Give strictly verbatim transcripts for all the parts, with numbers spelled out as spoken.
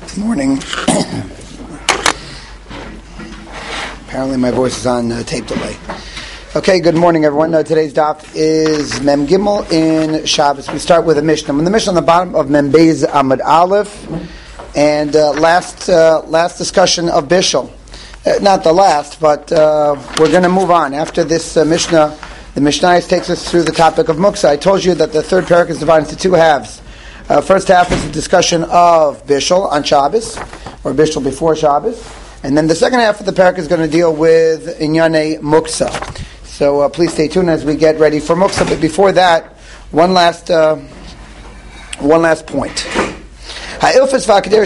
Good morning. Apparently my voice is on uh, tape delay. Okay, good morning everyone. Uh, today's daf is Mem Gimel in Shabbos. We start with a Mishnah. The Mishnah on the bottom of Mem Beis Amud Aleph. And uh, last uh, last discussion of Bishul. Uh, not the last, but uh, we're going to move on. After this uh, Mishnah, the Mishnah takes us through the topic of Muksa. I told you that the third parak is divided into two halves. Uh, first half is a discussion of Bishul on Shabbos, or Bishul before Shabbos. And then the second half of the parak is going to deal with Inyane Muksa. So uh, please stay tuned as we get ready for Muksa. But before that, one last uh, one last point. You have a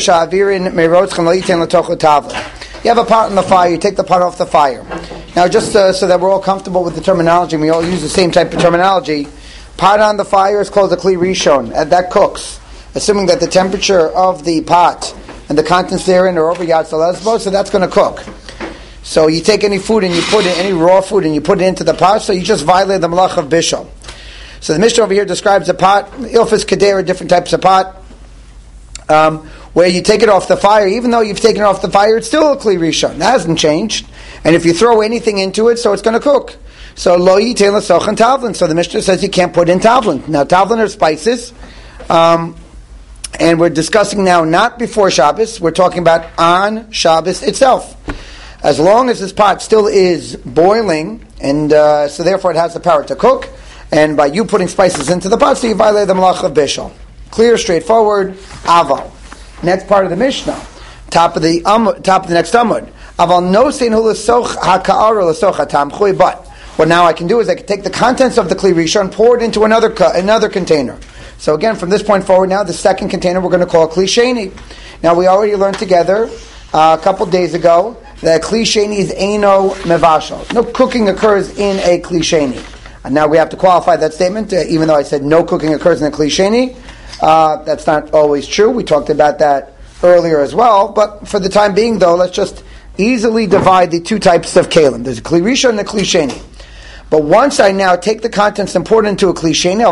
pot in the fire, you take the pot off the fire. Now just uh, so that we're all comfortable with the terminology, and we all use the same type of terminology, pot on the fire is called a Kli Rishon, and that cooks, assuming that the temperature of the pot and the contents therein are over Yad Lesbo, so that's going to cook. So you take any food and you put it, any raw food, and you put it into the pot, so you just violate the malach of Bishul. So the Mishnah over here describes a pot, Ilfis Kedera, different types of pot, Um, where you take it off the fire. Even though you've taken it off the fire, it's still a Kli Rishon. That hasn't changed. And if you throw anything into it, so it's going to cook. So lo yitin l'sochan tavlin. So the Mishnah says you can't put in tavlin. Now tavlin are spices, um, and we're discussing now not before Shabbos. We're talking about on Shabbos itself. As long as this pot still is boiling, and uh, so therefore it has the power to cook. And by you putting spices into the pot, so you violate the malach of Bishul. Clear, straightforward. Aval. Next part of the Mishnah. Top of the um, top of the next Amud. Aval no sein hu l'soch ha'ka'ar l'soch hatam chui. But what now I can do is I can take the contents of the Kli Rishon, pour it into another another container. So again, from this point forward, now the second container we're going to call Kli Sheni. Now we already learned together uh, a couple days ago that Kli Sheni is eino mevashal. No cooking occurs in a Kli Sheni. And now we have to qualify that statement, uh, even though I said no cooking occurs in a Kli Sheni. Uh, that's not always true. We talked about that earlier as well. But for the time being, though, let's just easily divide the two types of kalim. There's a Kli Rishon and a Kli Sheni. But once I now take the contents and pour it into a Kli Sheni,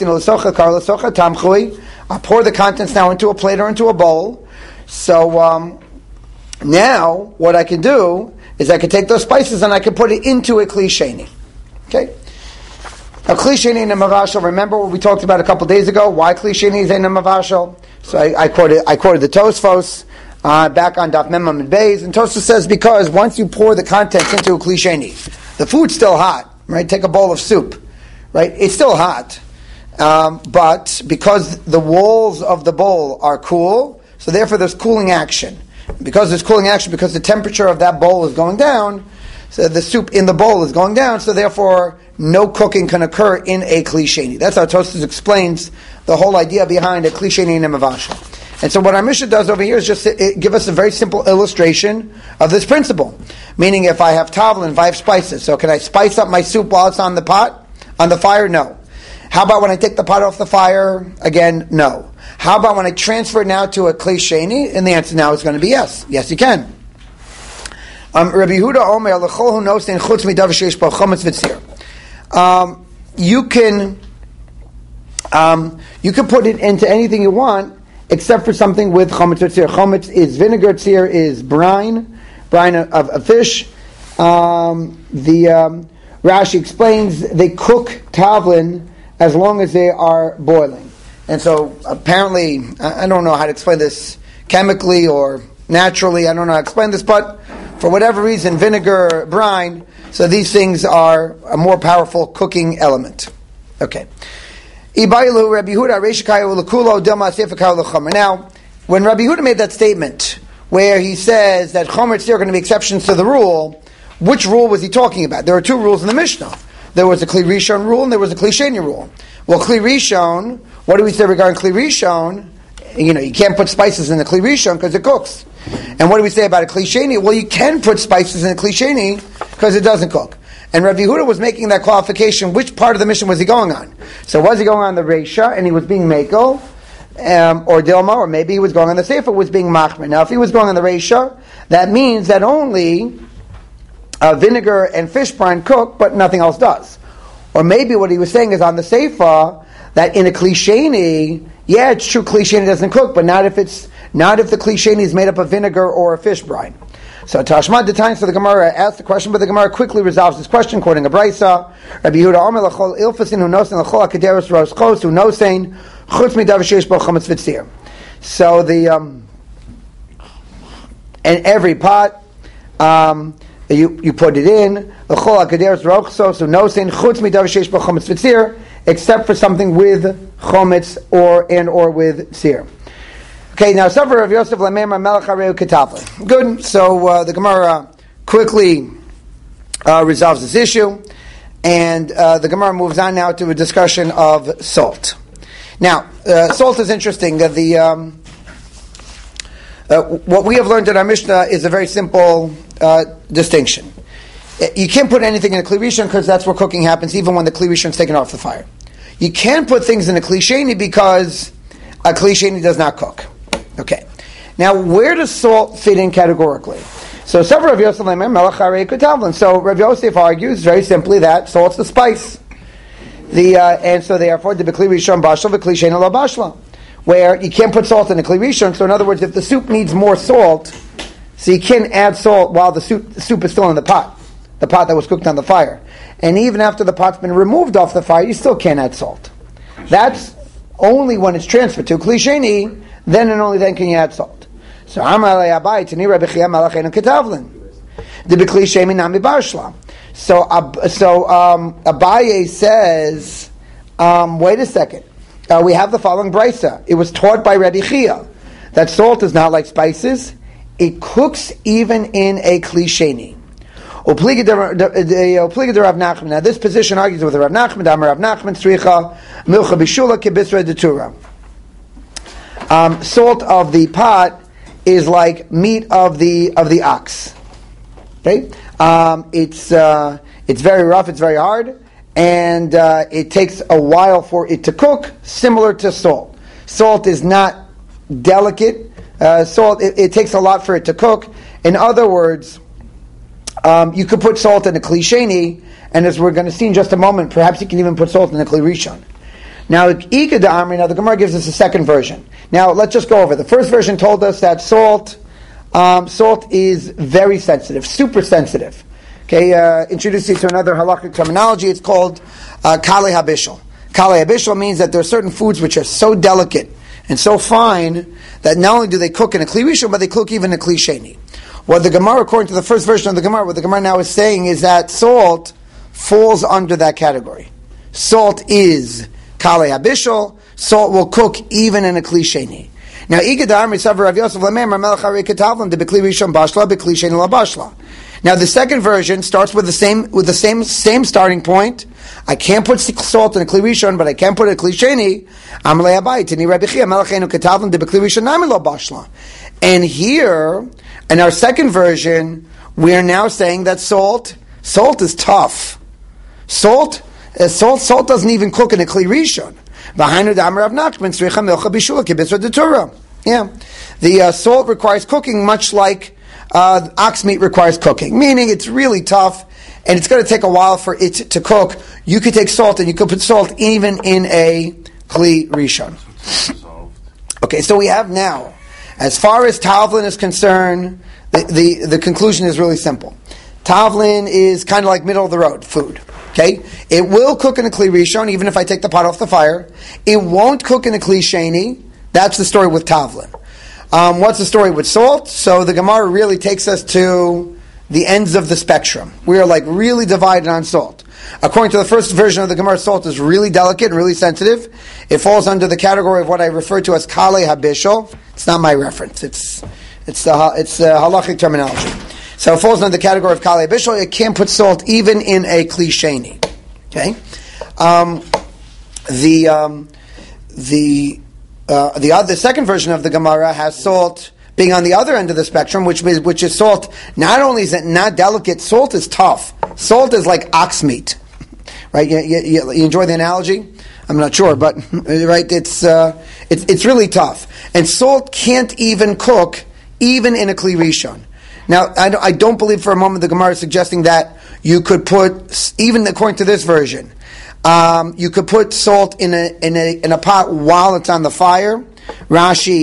I pour the contents now into a plate or into a bowl. So um, now what I can do is I can take those spices and I can put it into a Kli Sheni. Okay? Now, Kli Sheni and a Mavashal, remember what we talked about a couple days ago? Why Kli Sheni is in a Mavashal? So I, I quoted I quoted the Tosfos uh, back on Daf Mem Amud Beis, and Tosfos says because once you pour the contents into a Kli Sheni, the food's still hot, right? Take a bowl of soup, right? It's still hot, um, but because the walls of the bowl are cool, so therefore there's cooling action. Because there's cooling action, because the temperature of that bowl is going down, so the soup in the bowl is going down, so therefore no cooking can occur in a Kli Sheni. That's how Tosfos explains the whole idea behind a Kli Sheni and a Mavashal. And so what our Mishnah does over here is just give us a very simple illustration of this principle. Meaning if I have tavlin, if I have spices, so can I spice up my soup while it's on the pot, on the fire? No. How about when I take the pot off the fire? Again, no. How about when I transfer it now to a Kli Sheni? And the answer now is going to be yes. Yes, you can. Um, Rabbi Yehuda Omer, l'chol hu nosein chutz midav sheish bo chometz v'tzir. Um, you can um, you can put it into anything you want except for something with chometz v'tzir. Chometz is vinegar, tzir is brine, brine of, of, of fish. Um, the um, Rashi explains they cook tavlin as long as they are boiling. And so apparently, I, I don't know how to explain this chemically or naturally, I don't know how to explain this, but for whatever reason, vinegar, brine, so these things are a more powerful cooking element. Okay. Now, when Rabbi Yehuda made that statement, where he says that chomer tzir are going to be exceptions to the rule, which rule was he talking about? There were two rules in the Mishnah. There was a Kli Rishon rule and there was a Kli Sheni rule. Well, Kli Rishon, what do we say regarding Kli Rishon? You know, you can't put spices in the Kli Rishon because it cooks. And what do we say about a Kli Sheni? Well, you can put spices in a Kli Sheni because it doesn't cook. And Rabbi Yehuda was making that qualification. Which part of the mission was he going on? So was he going on the Reisha and he was being Mekel, um, or Dilma, or maybe he was going on the Sefer, was being Machmer. Now, if he was going on the Reisha, that means that only uh, vinegar and fish brine cook, but nothing else does. Or maybe what he was saying is on the Sefer, that in a Kli Sheni, yeah, it's true Kli Sheni doesn't cook, but not if it's not if the kli sheni is made up of vinegar or a fish brine. So Tashma the time, so the Gemara asked the question, but the Gemara quickly resolves this question, quoting a brisa. Rabbi Yehuda Omer lachol ilfasin hu nosein lachol akaderos ros chos hu nosein chutz midav sheish bo chametz v'tzir. So the um, and every pot um, you you put it in lachol akaderos ros chos hu nosein chutz midav sheish bo chametz v'tzir, except for something with chometz or and or with tzir. Okay, now Sefer of Yosef Lameimar Melech Hareu Ketavlin. Good. So uh, the Gemara quickly uh, resolves this issue, and uh, the Gemara moves on now to a discussion of salt. Now, uh, salt is interesting. Uh, the um, uh, what we have learned in our Mishnah is a very simple uh, distinction. You can't put anything in a Kli Rishon because that's where cooking happens, even when the Kli Rishon is taken off the fire. You can put things in a Kli Sheni because a Kli Sheni does not cook. Okay. Now, where does salt fit in categorically? So, several Rav Yosef Leimer Melech Harei Ketavlin. So, Rav Yosef argues very simply that salt's the spice. The uh, and so therefore the B'Kli Rishon Bashla B'Kli Sheni Lo Bashla, where you can't put salt in a Kli Rishon. So, in other words, if the soup needs more salt, so you can add salt while the soup, the soup is still in the pot, the pot that was cooked on the fire, and even after the pot's been removed off the fire, you still can't add salt. That's only when it's transferred to Kli Sheni. Then and only then can you add salt. So Amalei Abai Tani Rabbi Chia Malachein Ketavlin. The B'Kli Sheni Nami Bashla. So so um, Abaye says, um, wait a second. Uh, we have the following brisa. It was taught by Rabbi Chia that salt is not like spices. It cooks even in a Kli Sheni. Now this position argues with Rav Nachman. Amar Rav Nachman Tzricha Milcha Bishula Kibisra Detura. Um, salt of the pot is like meat of the of the ox. Okay, um, it's uh, it's very rough, it's very hard, and uh, it takes a while for it to cook. Similar to salt, salt is not delicate. Uh, salt it, it takes a lot for it to cook. In other words, um, you could put salt in a Kli Sheni, and as we're going to see in just a moment, perhaps you can even put salt in a Kli Rishon. Now, Ika da Amri, now the Gemara gives us a second version. Now, let's just go over. The first version told us that salt, um, salt is very sensitive, super sensitive. Okay, uh, introduce you to another halakhic terminology. It's called uh, Kale HaBishul. Kale HaBishul means that there are certain foods which are so delicate and so fine that not only do they cook in a Kli Rishon, but they cook even in a Kli Sheni. What the Gemara, according to the first version of the Gemara, what the Gemara now is saying is that salt falls under that category. Salt is Kale HaBishul. Salt will cook even in a Kli Sheni. Now, Igadar Misav Rav Yosef Lameimar Melech Harei Ketavlin the B'Kli Rishon Bashla B'Kli Sheni La Bashla. Now, the second version starts with the same with the same same starting point. I can't put salt in a Kli Rishon, but I can put it in a Kli Sheni. Amalei Abai Tani Rabbi Chia Melech Harei Ketavlin the B'Kli Rishon Nami La Bashla. And here, in our second version, we are now saying that salt salt is tough. Salt uh, salt salt doesn't even cook in a Kli Rishon. Yeah, the uh, salt requires cooking much like uh, ox meat requires cooking, meaning it's really tough and it's going to take a while for it to cook. You could take salt and you could put salt even in a Kli Rishon. Okay, so we have now, as far as Tavlin is concerned, the, the, the conclusion is really simple. Tavlin is kind of like middle of the road food. Okay, it will cook in a Kli Rishon even if I take the pot off the fire. It won't cook in a Kli Sheni. That's the story with Tavlin. Um, what's the story with salt? So the Gemara really takes us to the ends of the spectrum. We are like really divided on salt. According to the first version of the Gemara, salt is really delicate and really sensitive. It falls under the category of what I refer to as Kale HaBishul. It's not my reference. It's it's the it's the halachic terminology. So it falls under the category of Kale HaBishul. It can't put salt even in a Kli Sheni. Okay, um, the um, the uh, the other the second version of the Gemara has salt being on the other end of the spectrum, which is which is salt. Not only is it not delicate, salt is tough. Salt is like ox meat, right? You, you, you enjoy the analogy? I'm not sure, but right, it's uh, it's it's really tough, and salt can't even cook even in a Kli Rishon. Now, I don't, I don't believe for a moment the Gemara is suggesting that you could put, even according to this version, um, you could put salt in a in a in a pot while it's on the fire. Rashi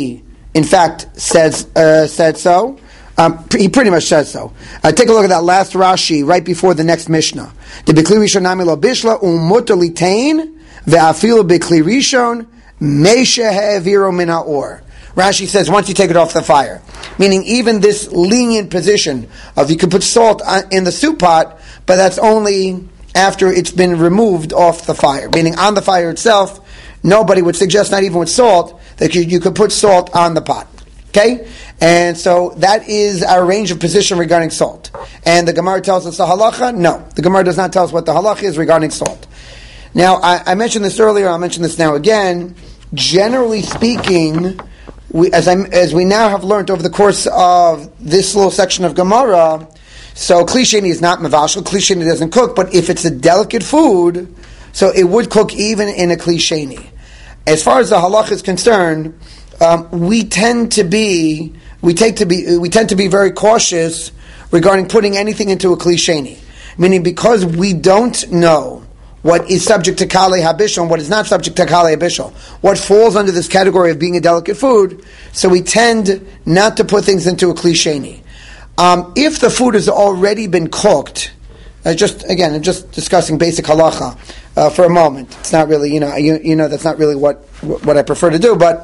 in fact, says uh, said so. Um, he pretty much says so. Uh, take a look at that last Rashi right before the next Mishnah. The Bikli Rishon Nami Lo Bishla Umutter Litain Ve'afilu Bikli Rishon Meisha Ha'aviro Min Ha'or. Rashi says once you take it off the fire, meaning even this lenient position of you can put salt in the soup pot, but that's only after it's been removed off the fire. Meaning on the fire itself, nobody would suggest, not even with salt, that you, you could put salt on the pot. Okay? And so that is our range of position regarding salt. And the Gemara tells us the halacha? No. The Gemara does not tell us what the halacha is regarding salt. Now, I, I mentioned this earlier, I'll mention this now again. Generally speaking, we, as, I, as we now have learned over the course of this little section of Gemara, so Kli Sheni is not mevashel, Kli Sheni doesn't cook, but if it's a delicate food, so it would cook even in a Kli Sheni. As far as the halacha is concerned, um, we tend to be we take to be we tend to be very cautious regarding putting anything into a Kli Sheni, meaning because we don't know what is subject to Kalei HaBishol and what is not subject to Kalei HaBishol, what falls under this category of being a delicate food, so we tend not to put things into a Kli Sheni. Um, if the food has already been cooked, uh, just again, I'm just discussing basic halacha uh, for a moment. It's not really, you know, you, you know, that's not really what what I prefer to do, but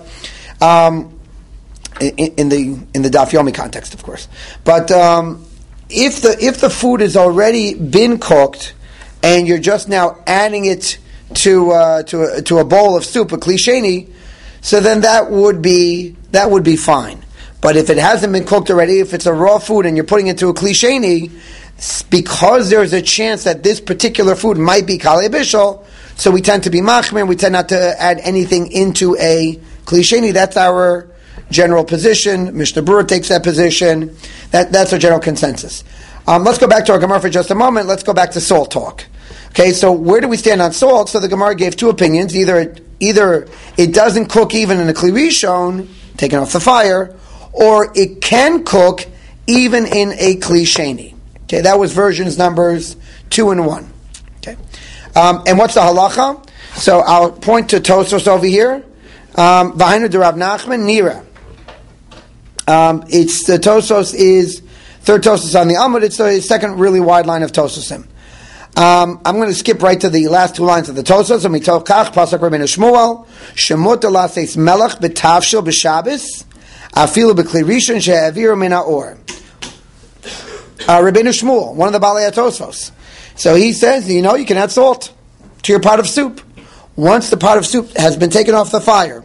um, in, in the in the Daf Yomi context, of course. But um, if the if the food has already been cooked and you're just now adding it to uh, to a, to a bowl of soup, a Kli Sheni, so then that would be that would be fine. But if it hasn't been cooked already, if it's a raw food and you're putting it into a Kli Sheni, because there's a chance that this particular food might be Kalei HaBishol, so we tend to be machmir, we tend not to add anything into a Kli Sheni. That's our general position. Mishnah Berurah takes that position. That, that's our general consensus. Um, let's go back to our Gemara for just a moment. Let's go back to salt talk. Okay, so where do we stand on salt? So the Gemara gave two opinions. Either it, either it doesn't cook even in a Kli Rishon, taken off the fire, or it can cook even in a Kli Sheni. Okay, that was versions numbers two and one. Okay, um, and what's the halacha? So I'll point to Tosfos over here. V'hainu de Rav Nachman Nira. Um, it's the Tosfos is third Tosfos on the Amud. It's the second really wide line of Tosfosim. Um, I'm going to skip right to the last two lines of the Tosfos. And we tell Kach Pasuk Rabbeinu Shmuel Shemut Laseis Melech B'Tavshil B'Shabbos Afilu B'Kli Rishon She'aviru Min Ha'or. Uh, Rabbeinu Shmuel, one of the Balei Tosfos. So he says, you know, you can add salt to your pot of soup. Once the pot of soup has been taken off the fire,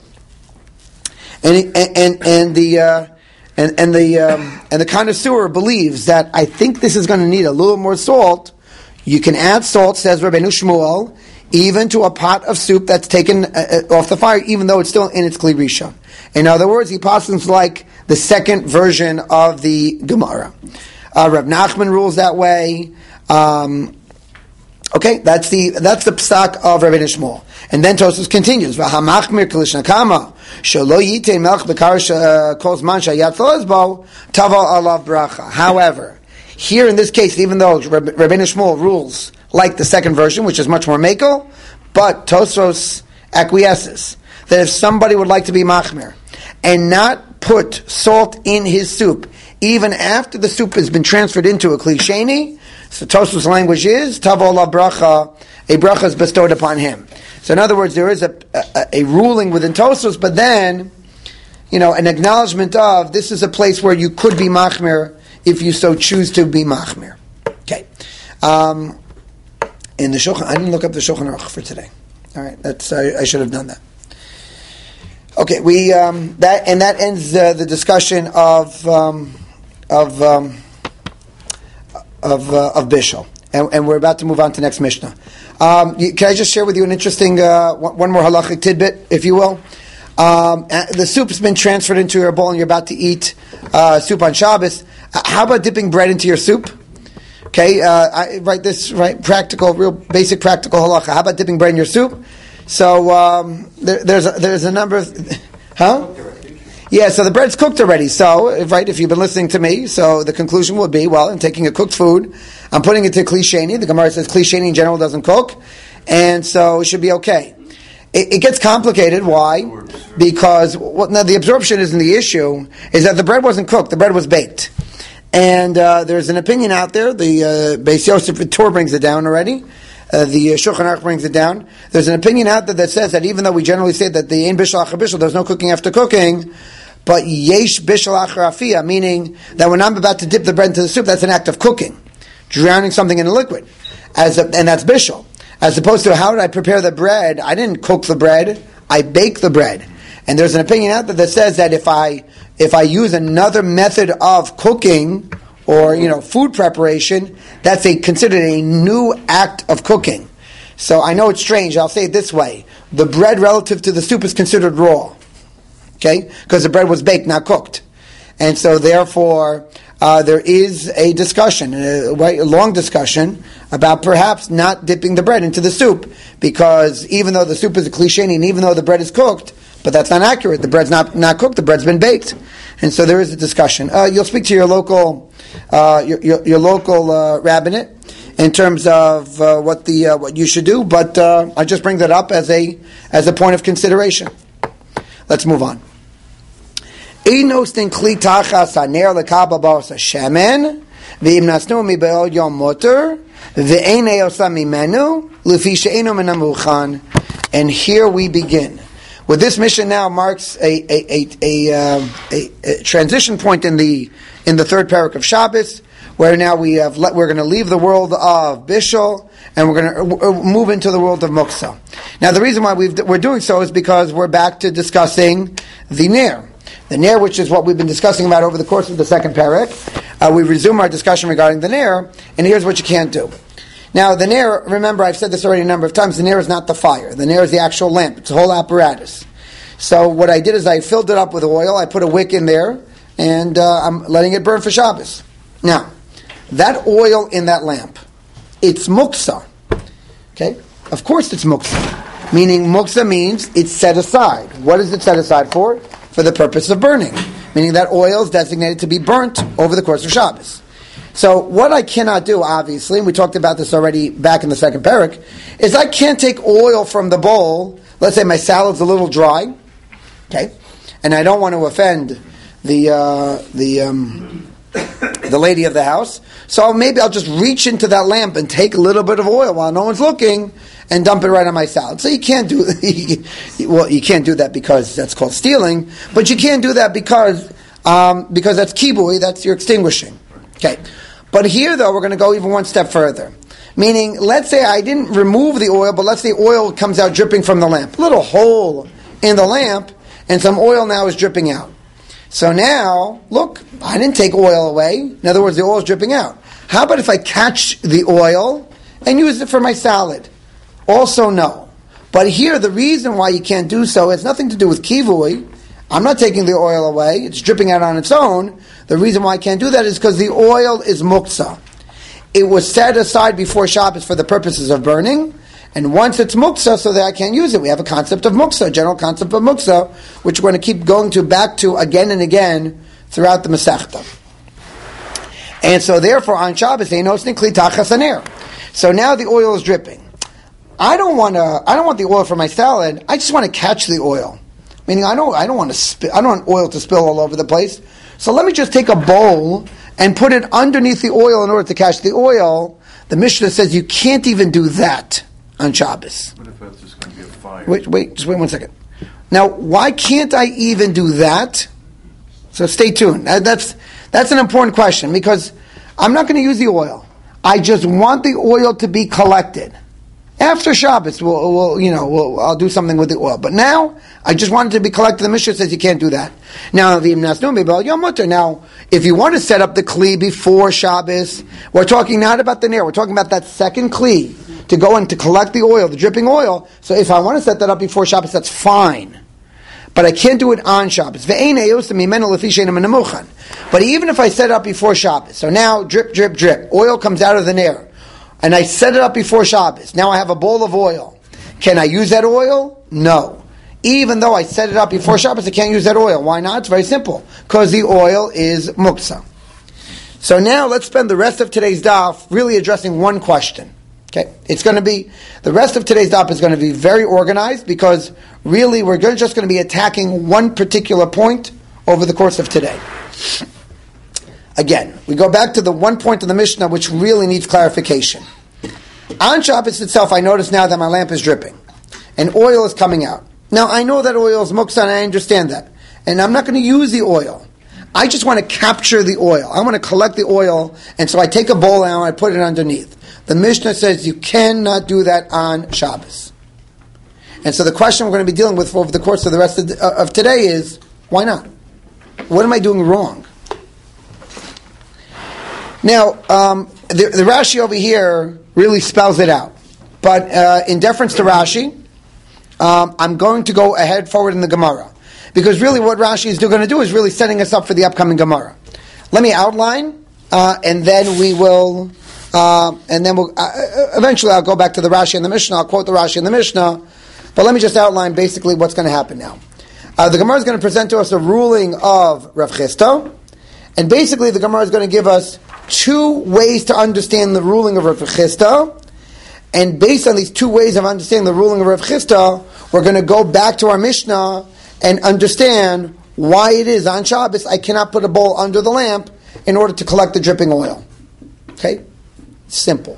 and and and, and the uh, and and the um, and the connoisseur believes that I think this is going to need a little more salt, you can add salt, says Rabbeinu Shmuel, even to a pot of soup that's taken uh, off the fire, even though it's still in its Kli Rishon. In other words, he passes like the second version of the Gemara. Uh, Rav Nachman rules that way. Um, okay, that's the that's the psak of Rabbeinu Shmuel. And then Tosfos continues. V'hamachmir k'lishnakama shelo yitei melch b'kar kol zman shayat thalezbo tavo alav bracha. However, here in this case, even though Rabbeinu Shmuel rules like the second version, which is much more mekel, but Tosfos acquiesces that if somebody would like to be machmir and not put salt in his soup, even after the soup has been transferred into a Kli Sheni, so Tosfos' language is tavo alav bracha, a bracha is bestowed upon him. So in other words, there is a, a, a ruling within Tosfos, but then, you know, an acknowledgement of this is a place where you could be machmir if you so choose to be machmir. Okay. Um, in the Shulchan, I didn't look up the Shulchan Aruch for today. All right, that's I, I should have done that. Okay, we um, that and that ends uh, the discussion of um, of um, of uh, of Bishol, and, and we're about to move on to next Mishnah. Um, can I just share with you an interesting, uh, one more halachic tidbit, if you will? Um, the soup's been transferred into your bowl and you're about to eat uh, soup on Shabbos. How about dipping bread into your soup? Okay, uh, I write this, right, practical, real basic practical halacha. How about dipping bread in your soup? So um, there, there's, a, there's a number of... Huh? Yeah, so the bread's cooked already. So, right, if you've been listening to me, so the conclusion would be, well, I'm taking a cooked food, I'm putting it to Kli Sheni. The Gemara says Kli Sheni in general doesn't cook, and so it should be okay. It, it gets complicated. Why? Because well, now the absorption isn't the issue. Is that the bread wasn't cooked? The bread was baked, and uh, there's an opinion out there. The uh, Beis Yosef Torah brings it down already. Uh, the uh, Shulchan Aruch brings it down. There's an opinion out there that says that even though we generally say that the ein bishul achar bishul, there's no cooking after cooking, but yesh bishul achar afiyah, meaning that when I'm about to dip the bread into the soup, that's an act of cooking, drowning something in a liquid, as a, and that's bishul. As opposed to how did I prepare the bread? I didn't cook the bread, I baked the bread. And there's an opinion out there that says that if I if I use another method of cooking, or, you know, food preparation, that's a considered a new act of cooking. So I know it's strange, I'll say it this way. The bread relative to the soup is considered raw. Okay? Because the bread was baked, not cooked. And so therefore, uh, there is a discussion, a, a long discussion, about perhaps not dipping the bread into the soup. Because even though the soup is a cliche, and even though the bread is cooked, but that's not accurate. The bread's not, not cooked, the bread's been baked. And so there is a discussion. Uh, you'll speak to your local Uh, your, your, your local uh, rabbinate in terms of uh, what the uh, what you should do, but uh, I just bring that up as a as a point of consideration. Let's move on. Einos din kli tachas haner lekabel ba'os hashemen ve'im nasnu mibe'od yom moter ve'ein eosa mimenu lefi she'eino min hamuchan. And here we begin. With this mission now marks a a a, a, uh, a, a transition point in the in the third parak of Shabbos, where now we have let, we're going to leave the world of Bishul and we're going to move into the world of Muksa. Now, the reason why we've, we're doing so is because we're back to discussing the Ner. The Ner, which is what we've been discussing about over the course of the second parak. Uh, we resume our discussion regarding the Ner, and here's what you can't do. Now, the Ner, remember, I've said this already a number of times, the Ner is not the fire. The Ner is the actual lamp. It's a whole apparatus. So what I did is I filled it up with oil, I put a wick in there, and uh, I'm letting it burn for Shabbos. Now, that oil in that lamp, it's muksa. Okay? Of course it's muksa. Meaning, muksa means it's set aside. What is it set aside for? For the purpose of burning. Meaning that oil is designated to be burnt over the course of Shabbos. So, what I cannot do, obviously, and we talked about this already back in the second parak, is I can't take oil from the bowl. Let's say my salad's a little dry, okay? And I don't want to offend the uh, the um, the lady of the house, so maybe I'll just reach into that lamp and take a little bit of oil while no one's looking and dump it right on my salad. So you can't do well. You can't do that because that's called stealing, but you can't do that because um, because that's kibui. That's your extinguishing. Okay, but here though we're going to go even one step further. Meaning, let's say I didn't remove the oil, but let's say oil comes out dripping from the lamp, a little hole in the lamp, and some oil now is dripping out. So now, look, I didn't take oil away. In other words, the oil is dripping out. How about if I catch the oil and use it for my salad? Also no. But here, the reason why you can't do so has nothing to do with kivui. I'm not taking the oil away. It's dripping out on its own. The reason why I can't do that is because the oil is muksa. It was set aside before Shabbos for the purposes of burning. And once it's muksa, so that I can't use it. We have a concept of muksa, a general concept of muksa, which we're going to keep going to back to again and again throughout the Masechta. And so therefore on Shabbos, so now the oil is dripping. I don't want to. I don't want the oil for my salad. I just want to catch the oil. Meaning, I don't. I don't want to. Sp- I don't want oil to spill all over the place. So let me just take a bowl and put it underneath the oil in order to catch the oil. The Mishnah says you can't even do that on Shabbos. What if that's just going to be a fire? Wait, wait, just wait one second. Now, why can't I even do that? So stay tuned. That's that's an important question because I'm not going to use the oil. I just want the oil to be collected. After Shabbos, we'll, we'll you know, we'll, I'll do something with the oil. But now, I just want it to be collected. The Mishnah says you can't do that. Now, now, if you want to set up the kli before Shabbos, we're talking not about the ner. We're talking about that second kli to go and to collect the oil, the dripping oil. So if I want to set that up before Shabbos, that's fine. But I can't do it on Shabbos. But even if I set it up before Shabbos, so now drip, drip, drip, oil comes out of the ner. And I set it up before Shabbos. Now I have a bowl of oil. Can I use that oil? No. Even though I set it up before Shabbos, I can't use that oil. Why not? It's very simple. Because the oil is muksa. So now let's spend the rest of today's daf really addressing one question. Okay, it's going to be, the rest of today's daf is going to be very organized because really we're going, just going to be attacking one particular point over the course of today. Again, we go back to the one point of the Mishnah which really needs clarification. On Shabbos itself, I notice now that my lamp is dripping and oil is coming out. Now, I know that oil is muktzah and I understand that. And I'm not going to use the oil. I just want to capture the oil. I want to collect the oil, and so I take a bowl and I put it underneath. The Mishnah says you cannot do that on Shabbos. And so the question we're going to be dealing with over the course of the rest of, the, uh, of today is, why not? What am I doing wrong? Now, um, the, the Rashi over here really spells it out. But uh, in deference to Rashi, um, I'm going to go ahead forward in the Gemara. Because really what Rashi is going to do is really setting us up for the upcoming Gemara. Let me outline, uh, and then we will, uh, and then we'll, uh, eventually I'll go back to the Rashi and the Mishnah, I'll quote the Rashi and the Mishnah, but let me just outline basically what's going to happen now. Uh, the Gemara is going to present to us a ruling of Rav Chisda, and basically the Gemara is going to give us two ways to understand the ruling of Rav Chisda, and based on these two ways of understanding the ruling of Rav Chisda, we're going to go back to our Mishnah and understand why it is on Shabbos I cannot put a bowl under the lamp in order to collect the dripping oil. Okay? Simple.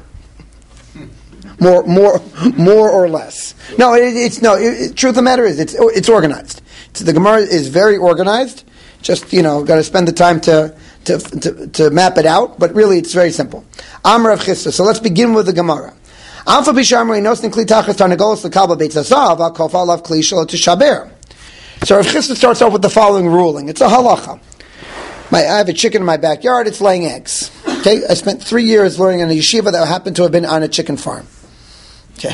More, more, more or less. No, it, it's no. It, it, truth of the matter is, it's it's organized. It's, the Gemara is very organized. Just you know, got to spend the time to, to to to map it out. But really, it's very simple. Amar Rav Chisda. So let's begin with the Gemara. Alfa bishamri nosnin kli tachas tarnagolos lekabel beit zazav al kofa alav kli shelo tishaber. So Rav Chisda starts off with the following ruling. It's a halacha. My, I have a chicken in my backyard. It's laying eggs. Okay, I spent three years learning in a yeshiva that happened to have been on a chicken farm. Okay,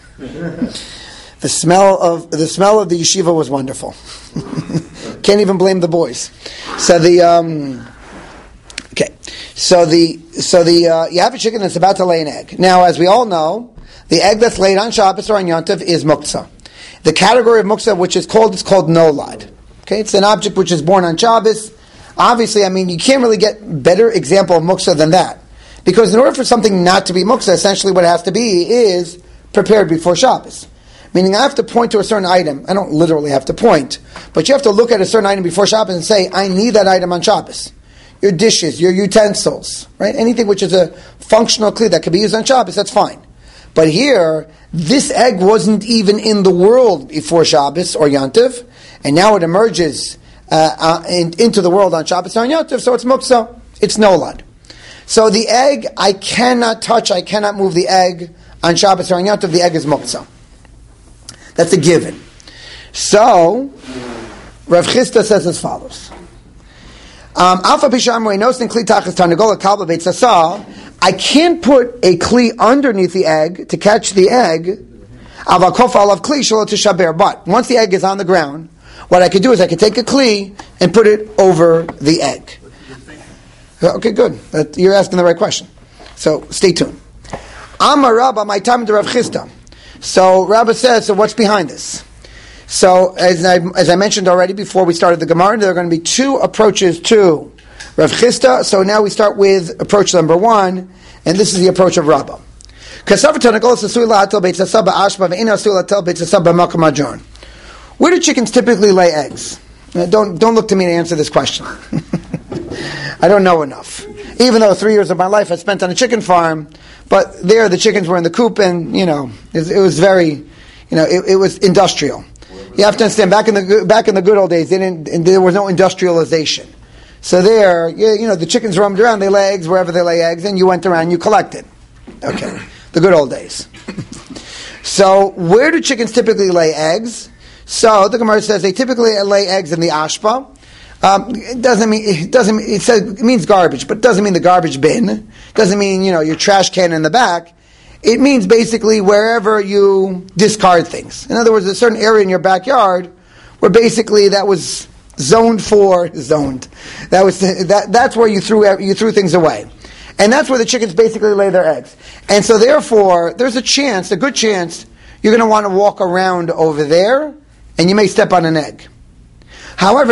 the smell of the smell of the yeshiva was wonderful. Can't even blame the boys. So the um, okay, so the so the uh, you have a chicken that's about to lay an egg. Now, as we all know, the egg that's laid on Shabbos or on Yom Tov is muktzah. The category of muktzah, which is called, it's called nolad. Okay, it's an object which is born on Shabbos. Obviously, I mean, you can't really get better example of muktzah than that. Because in order for something not to be muktzah, essentially what it has to be is prepared before Shabbos. Meaning I have to point to a certain item. I don't literally have to point, but you have to look at a certain item before Shabbos and say, I need that item on Shabbos. Your dishes, your utensils, right? Anything which is a functional kli that can be used on Shabbos, that's fine. But here, this egg wasn't even in the world before Shabbos or Yom Tov, and now it emerges uh, uh, in, into the world on Shabbos or on Yom Tov, so it's muktzah, it's nolad. So the egg, I cannot touch, I cannot move the egg on Shabbos or on Yom Tov, the egg is muktzah. That's a given. So, Rav Chisda says as follows. Um, Alpha Pishamre Nosin Kli Tachas Tarnagola Kalba Beit Sasa. I can't put a kli underneath the egg to catch the egg. But once the egg is on the ground, what I could do is I could take a kli and put it over the egg. Okay, good. You're asking the right question. So stay tuned. Amar Rabba, my time to Rav Chisda. So Rabba says, so what's behind this? So as I, as I mentioned already before we started the Gemara, there are going to be two approaches to Rav Chisda. So now we start with approach number one, and this is the approach of Rabba. Where do chickens typically lay eggs? Now, don't don't look to me to answer this question. I don't know enough. Even though three years of my life I spent on a chicken farm, but there the chickens were in the coop, and you know it, it was very, you know, it, it was industrial. You have to understand, back in the back in the good old days, they didn't, there was no industrialization. So there, you, you know, the chickens roamed around, they lay eggs wherever they lay eggs, and you went around, you collected. Okay, the good old days. So where do chickens typically lay eggs? So the Gemara says they typically lay eggs in the ashpa. Um, it doesn't mean it doesn't. It says it means garbage, but it doesn't mean the garbage bin. It doesn't mean you know your trash can in the back. It means basically wherever you discard things. In other words, a certain area in your backyard where basically that was zoned for zoned. That was that. That's where you threw you threw things away, and that's where the chickens basically lay their eggs. And so therefore, there's a chance, a good chance, you're going to want to walk around over there, and you may step on an egg. However,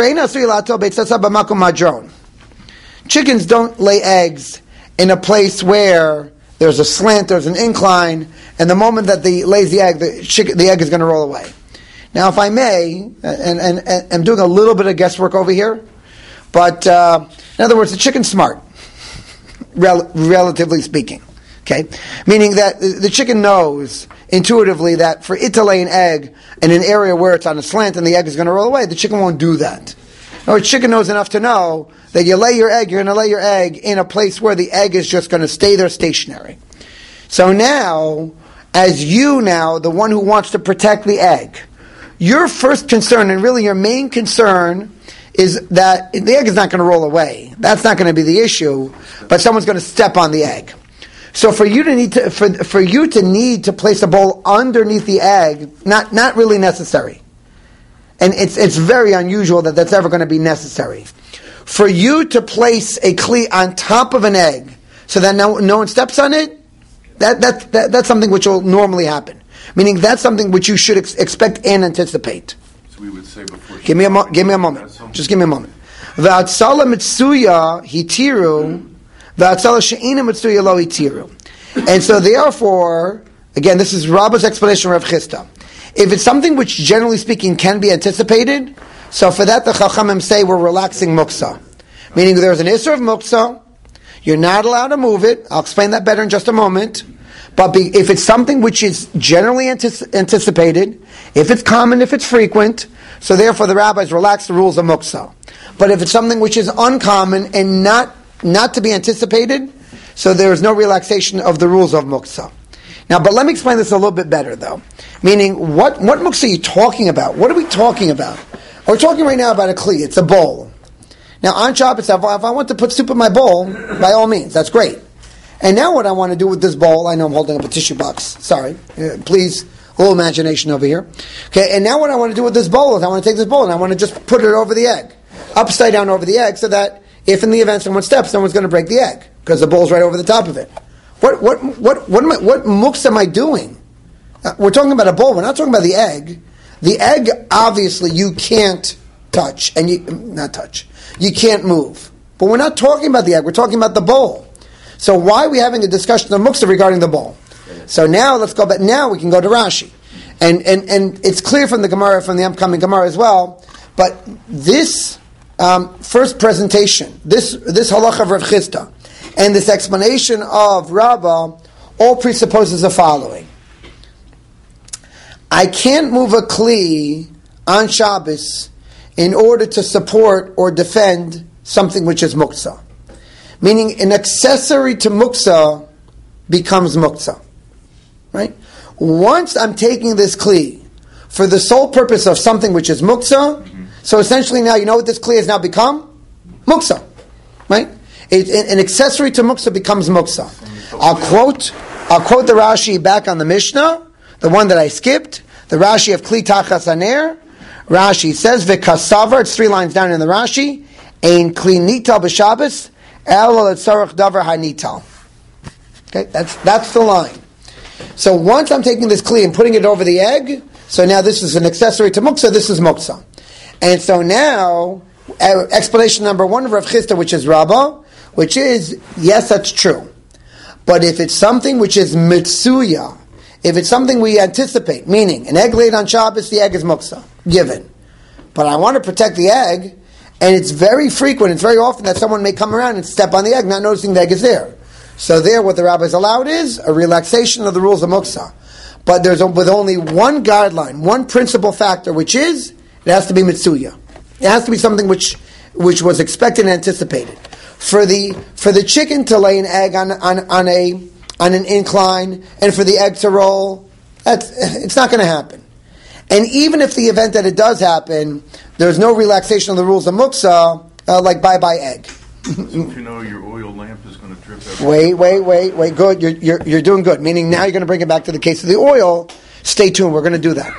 chickens don't lay eggs in a place where there's a slant, there's an incline, and the moment that the lays the egg, the, chicken, the egg is going to roll away. Now, if I may, and, and, and I'm doing a little bit of guesswork over here, but uh, in other words, the chicken's smart, rel- relatively speaking. Okay, meaning that the chicken knows intuitively that for it to lay an egg in an area where it's on a slant and the egg is going to roll away, the chicken won't do that. No, the chicken knows enough to know that you lay your egg, you're going to lay your egg in a place where the egg is just going to stay there stationary. So now, as you now, the one who wants to protect the egg, your first concern, and really your main concern, is that the egg is not going to roll away. That's not going to be the issue, but someone's going to step on the egg. So for you to need to for for you to need to place a bowl underneath the egg, not not really necessary, and it's it's very unusual that that's ever going to be necessary. For you to place a kli on top of an egg so that no no one steps on it, that that, that that's something which will normally happen. Meaning that's something which you should ex- expect and anticipate. So we would say before. Give me a mo- give me a moment. Just give me a moment. V'atzala mitsuya hitiru. And so therefore, again, this is Rabba's explanation of Rav Chisda. If it's something which, generally speaking, can be anticipated, so for that the Chachamim say we're relaxing muksa. Meaning there's an Isser of muksa, you're not allowed to move it. I'll explain that better in just a moment. But be, if it's something which is generally antici- anticipated, if it's common, if it's frequent, so therefore the rabbis relax the rules of muksa. But if it's something which is uncommon and not Not to be anticipated, so there is no relaxation of the rules of muksa. Now, but let me explain this a little bit better, though. Meaning, what what muksa are you talking about? What are we talking about? We're talking right now about a kli. It's a bowl. Now, on Shabbos, if I, if I want to put soup in my bowl, by all means, that's great. And now what I want to do with this bowl, I know I'm holding up a tissue box. Sorry. Uh, please, a little imagination over here. Okay, and now what I want to do with this bowl is I want to take this bowl and I want to just put it over the egg. Upside down over the egg, so that if in the event someone steps, someone's going to break the egg because the bowl's right over the top of it. What what what what am I, what muksa am I doing? Uh, we're talking about a bowl. We're not talking about the egg. The egg, obviously, you can't touch and you not touch. You can't move. But we're not talking about the egg. We're talking about the bowl. So why are we having a discussion of muksa regarding the bowl? So now let's go back. Now we can go to Rashi, and and and it's clear from the Gemara, from the upcoming Gemara as well. But this. Um, first presentation, this this halacha of Rav Chisda, and this explanation of Rabbah, all presupposes the following. I can't move a kli on Shabbos in order to support or defend something which is muksa. Meaning an accessory to muksa becomes muksa. Right? Once I'm taking this kli for the sole purpose of something which is muksa, so essentially now, you know what this kli has now become? Muksa. Right? It, it, an accessory to muksa becomes muksa. I'll quote, I'll quote the Rashi back on the Mishnah, the one that I skipped, the Rashi of Kli Tachas Haner. Rashi says, V'kasavar, it's three lines down in the Rashi, Ein Kli Nital B'Shabbos, El L'Tzarech Davar HaNital. Okay, that's, that's the line. So once I'm taking this kli and putting it over the egg, so now this is an accessory to muksa, this is muksa. And so now, uh, explanation number one of Rav Chisda, which is Rabbah, which is, yes, that's true. But if it's something which is mitsuya, if it's something we anticipate, meaning an egg laid on Shabbos, the egg is muksa, given. But I want to protect the egg, and it's very frequent, it's very often that someone may come around and step on the egg, not noticing the egg is there. So there, what the rabbis allowed is a relaxation of the rules of muksa. But there's a, with only one guideline, one principal factor, which is, it has to be mitsuya. It has to be something which which was expected and anticipated. For the for the chicken to lay an egg on on, on a on an incline and for the egg to roll, that's it's not going to happen. And even if the event that it does happen, there's no relaxation of the rules of muksa, uh, like bye bye egg. So if you know your oil lamp is going to drip every Wait, wait, wait, wait. Good. You're you're you're doing good. Meaning now you're going to bring it back to the case of the oil. Stay tuned. We're going to do that.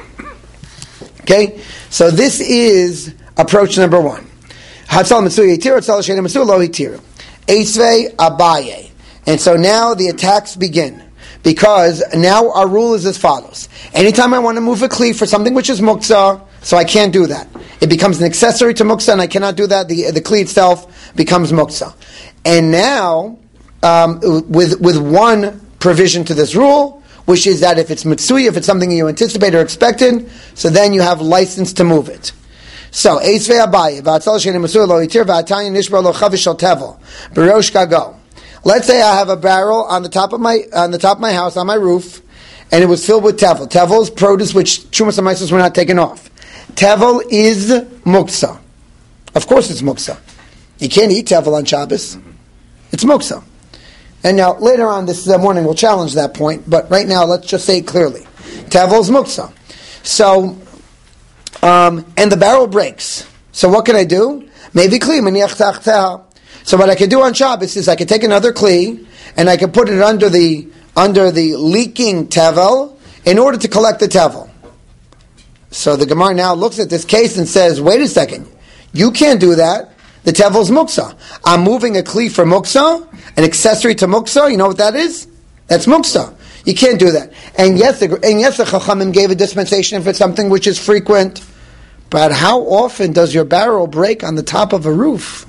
Okay, so this is approach number one. Hatzal Mitsuya Hitir, Hatzal Shena Mitsuya Lo Hitir. Eisvei Abaye. And so now the attacks begin. Because now our rule is as follows. Anytime I want to move a kli for something which is muksa, so I can't do that. It becomes an accessory to muksa and I cannot do that. The, the kli itself becomes muksa. And now, um, with with one provision to this rule, which is that if it's mitsuya, if it's something you anticipate or expected, so then you have license to move it. So, Eisvei Abaye, V'atzal Sheni Mitsuya Lo Yitir, V'atanya Nishbar Lo Chavish Shal Tevel, B'rosh Gago. Let's say I have a barrel on the top of my on the top of my house, on my roof, and it was filled with tevel. Tevel is produce which Trumas and Maisos were not taken off. Tevel is muksa. Of course it's muksa. You can't eat tevel on Shabbos. It's muksa. And now, later on this morning, we'll challenge that point, but right now, let's just say it clearly. Tevel is muksa. So, um, and the barrel breaks. So what can I do? Maybe kli, maniach tachteha. So what I can do on Shabbos is I can take another kli, and I can put it under the under the leaking tevel in order to collect the tevel. So the Gemara now looks at this case and says, wait a second, you can't do that. The tevel's muksa. I'm moving a kli for muksa, an accessory to muksa. You know what that is? That's muksa. You can't do that. And yes, the, and yes, the Chachamim gave a dispensation if it's something which is frequent. But how often does your barrel break on the top of a roof?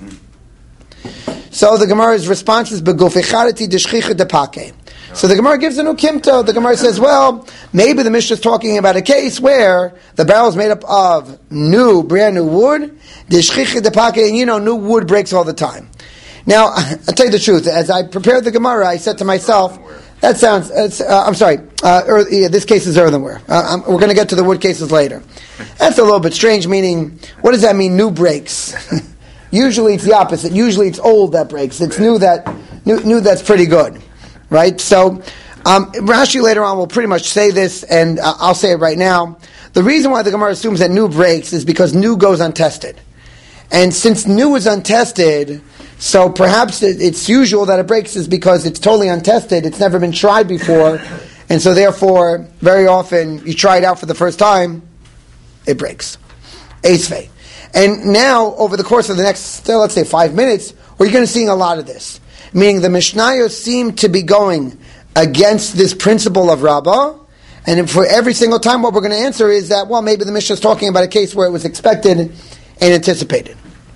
So the Gemara's response is begufecharati deshchicha depake. So the Gemara gives a new kimto. The Gemara says, well, maybe the Mishnah is talking about a case where the barrel is made up of new, brand new wood, deshchicha depake, and you know, new wood breaks all the time. Now, I'll tell you the truth. As I prepared the Gemara, I said to myself, that sounds, it's, uh, I'm sorry, uh, earth, yeah, this case is earthenware. Uh, we're going to get to the wood cases later. That's a little bit strange, meaning, what does that mean, new breaks? Usually it's the opposite. Usually it's old that breaks. It's new that new, new that's pretty good, right? So um, Rashi later on will pretty much say this, and uh, I'll say it right now. The reason why the Gemara assumes that new breaks is because new goes untested, and since new is untested, so perhaps it, it's usual that it breaks is because it's totally untested. It's never been tried before, and so therefore, very often you try it out for the first time, it breaks. Eisvei. And now, over the course of the next, let's say, five minutes, we're going to see a lot of this. Meaning the Mishnayos seem to be going against this principle of Rabbah, and for every single time what we're going to answer is that, well, maybe the Mishnah is talking about a case where it was expected and anticipated.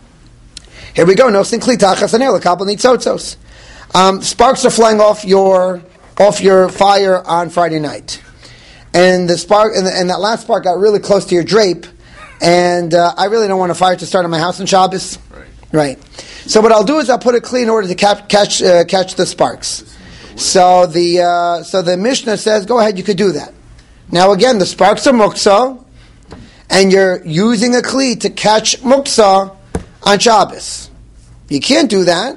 Here we go. No sinkli tachas anel l'kabel nitzotzos. Sparks are flying off your off your fire on Friday night, and the spark and, the, and that last spark got really close to your drape. And uh, I really don't want a fire to start on my house on Shabbos. Right. Right. So what I'll do is I'll put it clean in order to cap- catch uh, catch the sparks. So the uh, so the Mishnah says, go ahead, you could do that. Now again, the sparks are muksa, and you're using a kli to catch muksa on Shabbos. You can't do that.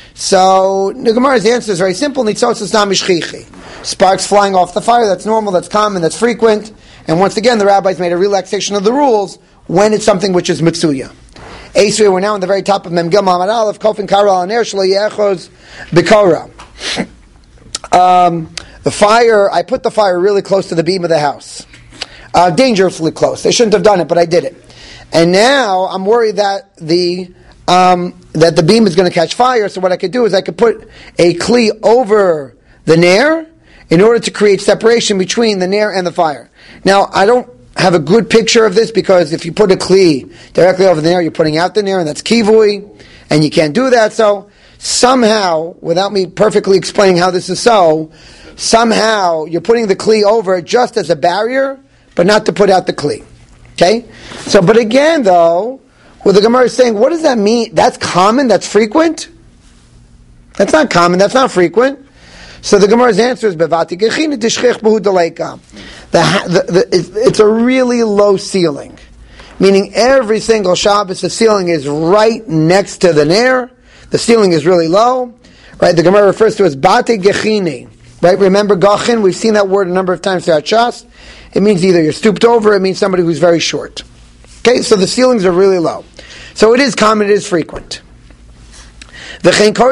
So the Gemara's answer is very simple. Nitzotzos na mishchichi. Sparks flying off the fire, that's normal, that's common, that's frequent. And once again, the rabbis made a relaxation of the rules when it's something which is mitsuya. Eisvei, we're now on the very top of Mem Gimel Amud Aleph, Kofin Karal Aner Shlo Yechos B'Kora. Um, the fire, I put the fire really close to the beam of the house. Uh, dangerously close. I shouldn't have done it, but I did it. And now I'm worried that the um, that the beam is going to catch fire, so what I could do is I could put a kli over the nair in order to create separation between the nair and the fire. Now, I don't have a good picture of this because if you put a kli directly over the nair, you're putting out the nair, and that's kivui, and you can't do that. So somehow, without me perfectly explaining how this is so, somehow you're putting the kli over just as a barrier, but not to put out the kli. Okay? So, but again, though, what the Gemara is saying, what does that mean? That's common? That's frequent? That's not common. That's not frequent. So the Gemara's answer is bevati gechina tishchich behu deleika. The it's a really low ceiling, meaning every single Shabbos the ceiling is right next to the nair. The ceiling is really low, right? The Gemara refers to it as bate gechini, right? Remember gachin? We've seen that word a number of times throughout Shas. It means either you're stooped over, it means somebody who's very short. Okay, so the ceilings are really low. So it is common, it is frequent. Let's say one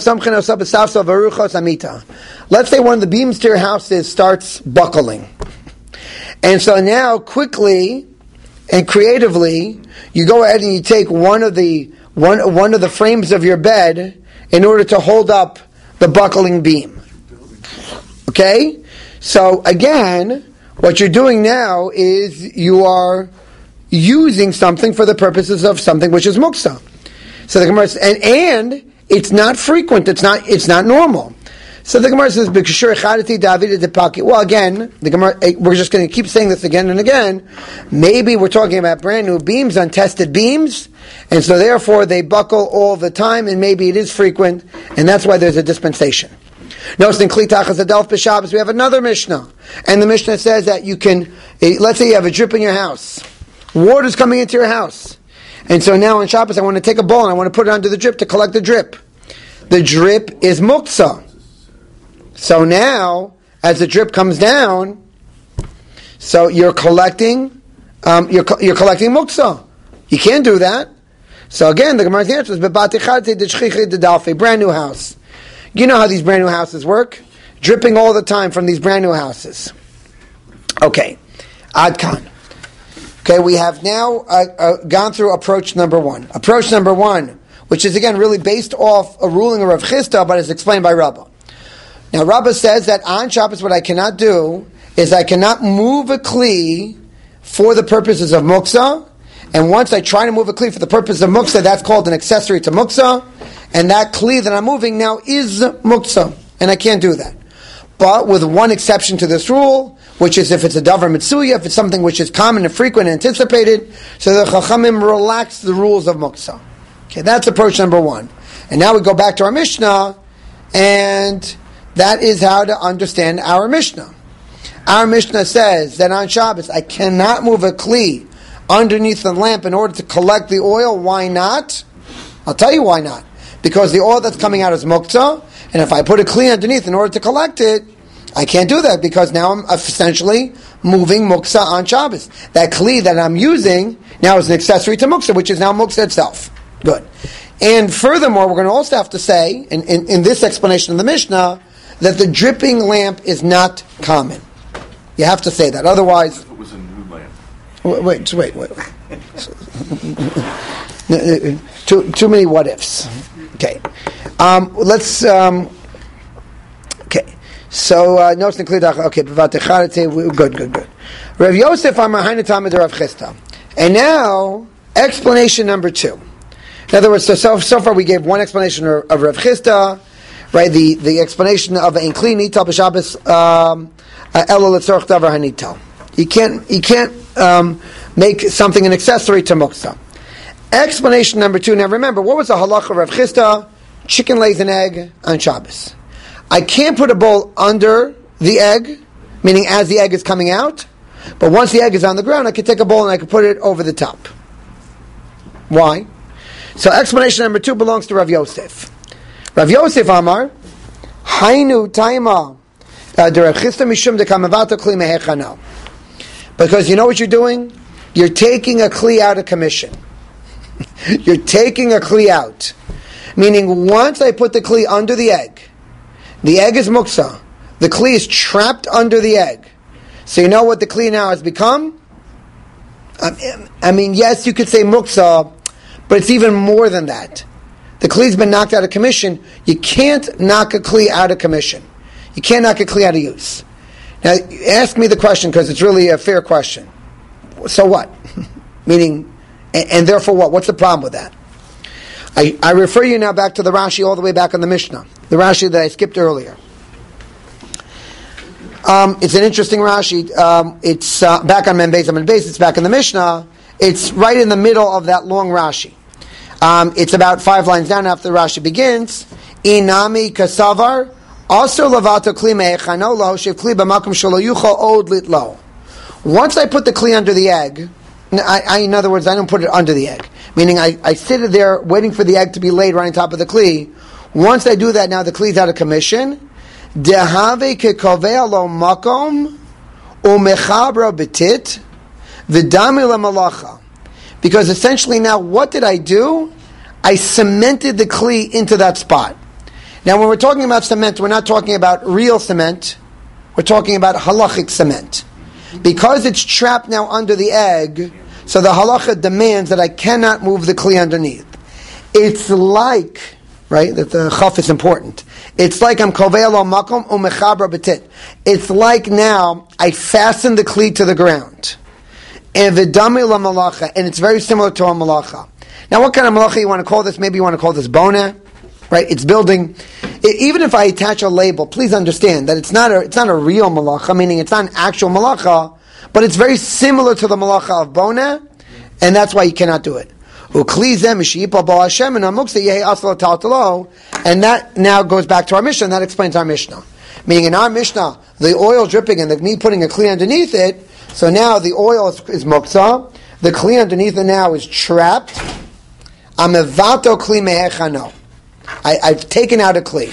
of the beams to your house is, starts buckling. And so now quickly and creatively you go ahead and you take one of the one one of the frames of your bed in order to hold up the buckling beam. Okay? So again, what you're doing now is you are using something for the purposes of something which is muksa. So the Gemara and and it's not frequent. It's not. It's not normal. So the Gemara says, "B'kishur echadati David depaki." Well, again, the Gemara, we're just going to keep saying this again and again. Maybe we're talking about brand new beams, untested beams, and so therefore they buckle all the time, and maybe it is frequent, and that's why there's a dispensation. Notice in Kli Tachas Adelf B'Shabbos we have another Mishnah, and the Mishnah says that you can, let's say you have a drip in your house, water's coming into your house, and so now on Shabbos I want to take a bowl and I want to put it under the drip to collect the drip. The drip is muktzah. So now, as the drip comes down, so you're collecting, um, you're you're collecting muktzah. You can't do that. So again, the Gemara's answer is a brand new house. You know how these brand new houses work? Dripping all the time from these brand new houses. Okay, Adkan. Okay, we have now uh, uh, gone through approach number one. Approach number one, which is again really based off a ruling of Rav Chisda, but is explained by Rabbah. Now, Rabbah says that on Shabbos, what I cannot do is I cannot move a kli for the purposes of muktzah, and once I try to move a kli for the purpose of muktzah, that's called an accessory to muktzah, and that kli that I'm moving now is muktzah, and I can't do that. But with one exception to this rule, which is if it's a davar mitzuya, if it's something which is common and frequent and anticipated, so the Chachamim relax the rules of muktzah. Okay, that's approach number one. And now we go back to our Mishnah, and that is how to understand our Mishnah. Our Mishnah says that on Shabbos I cannot move a kli underneath the lamp in order to collect the oil. Why not? I'll tell you why not. Because the oil that's coming out is muktzah, and if I put a kli underneath in order to collect it, I can't do that because now I'm essentially moving muktzah on Shabbos. That kli that I'm using now is an accessory to muktzah, which is now muktzah itself. Good. And furthermore, we're going to also have to say, in, in, in this explanation of the Mishnah, that the dripping lamp is not common. You have to say that. Otherwise... It was a new lamp. Wait, wait, wait. wait. too, too many what-ifs. Okay. Um, let's... Um, okay. So, uh, notes in Klidach. Okay. Good, good, good. Rav Yosef Amar Hainatam Rav Chisda. And now, explanation number two. In other words, so, so, so far we gave one explanation of, of Rav Chisda, right? The, the explanation of ein kli nital b'Shabbos elo letzorach davar hanital. You can't you can't um, make something an accessory to muktzah. Explanation number two. Now remember, what was the halacha of Rav Chisda? Chicken lays an egg on Shabbos. I can't put a bowl under the egg, meaning as the egg is coming out. But once the egg is on the ground, I can take a bowl and I can put it over the top. Why? So explanation number two belongs to Rav Yosef. Rav Yosef Amar, Hainu Taima, the Rav Chisda Mishum de Kamavato Kli Mehechano. Because you know what you're doing? You're taking a kli out of commission. You're taking a kli out. Meaning once I put the kli under the egg, the egg is muktzah. The kli is trapped under the egg. So you know what the kli now has become? I mean, yes, you could say muktzah, but it's even more than that. The kli's been knocked out of commission. You can't knock a kli out of commission. You can't knock a kli out of use. Now, ask me the question because it's really a fair question. So what? Meaning, and, and therefore what? What's the problem with that? I, I refer you now back to the Rashi all the way back on the Mishnah. The Rashi that I skipped earlier. Um, it's an interesting Rashi. Um, it's uh, back on Mem Beis Amud Beis. It's back in the Mishnah. It's right in the middle of that long Rashi. Um, it's about five lines down after the Rashi begins. Inami kasavar also lavato kli me'echano lo shev kli b'makom shelo yuchal od litlo. Once I put the kli under the egg, I, I, in other words, I don't put it under the egg. Meaning I, I sit there waiting for the egg to be laid right on top of the kli. Once I do that, now the kli is out of commission. Dehave kekovea lo makom umechabra betit v'dami lemalacha. Because essentially now, what did I do? I cemented the kli into that spot. Now, when we're talking about cement, we're not talking about real cement. We're talking about halachic cement. Because it's trapped now under the egg, so the halacha demands that I cannot move the kli underneath. It's like, right, that the chaf is important. It's like I'm kovei lo makom umechabra betit. It's like now I fasten the kli to the ground. And v'dami la malacha, and it's very similar to a malacha. Now, what kind of malacha you want to call this? Maybe you want to call this bona, right? It's building. even if I attach a label, please understand that it's not a, it's not a real malacha, meaning it's not an actual malacha, but it's very similar to the malacha of bona, and that's why you cannot do it. And that now goes back to our Mishnah, and that explains our Mishnah. Meaning in our Mishnah, the oil dripping and the me putting a kli underneath it, so now the oil is, is muktzah, the kli underneath it now is trapped. Amevato kli mehechano. I've taken out a kli.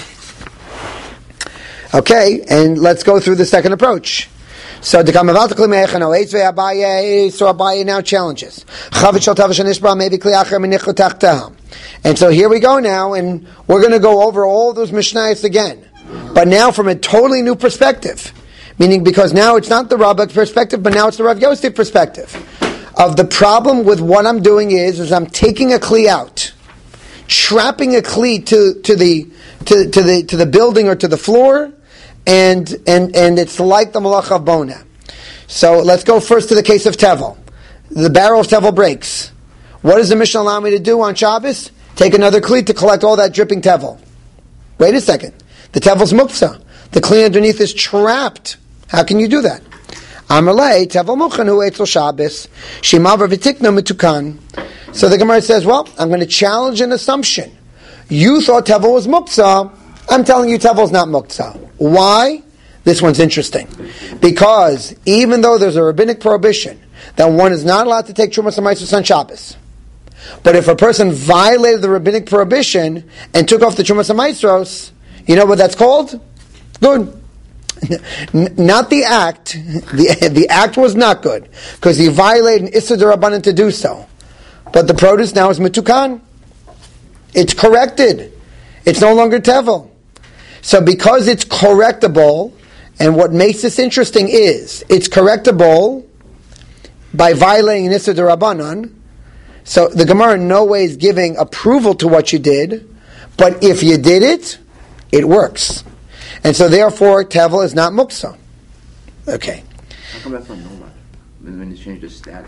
Okay, and let's go through the second approach. So the Amevato kli mehechano. Eitzvei Abaye, so Abaye now challenges. Chavit shel tava shenishbra maybe kli acher menichu tachtaha. And so here we go now, and we're going to go over all those Mishnayos again. But now from a totally new perspective. Meaning because now it's not the Rabbah perspective, but now it's the Rav Yosef perspective. Of the problem with what I'm doing is, is I'm taking a kli out, trapping a kli to, to the to, to the to the building or to the floor, and and and it's like the malacha of bona. So let's go first to the case of tevel. The barrel of tevel breaks. What does the Mishnah allow me to do on Shabbos? Take another kli to collect all that dripping tevel. Wait a second. The tevel's muktzah. The kli underneath is trapped. How can you do that? Amalei tevel muchanu etzel Shabbos shimavar v'tikna metukan. So the Gemara says, well, I'm going to challenge an assumption. You thought tevel was muktzah. I'm telling you tevel is not muktzah. Why? This one's interesting. Because even though there's a rabbinic prohibition that one is not allowed to take Trumas HaMaasros on Shabbos, but if a person violated the rabbinic prohibition and took off the Trumas HaMaasros, you know what that's called? Good. Not the act. The, the act was not good because he violated an Issur D'Rabbanan to do so. But the produce now is metukan. It's corrected. It's no longer tevel. So because it's correctable, and what makes this interesting is it's correctable by violating an Issur D'Rabbanan. So the Gemara in no way is giving approval to what you did, but if you did it, it works. And so therefore, tevel is not muktzah. Okay. How come that's not normal? When, when it's changed the status?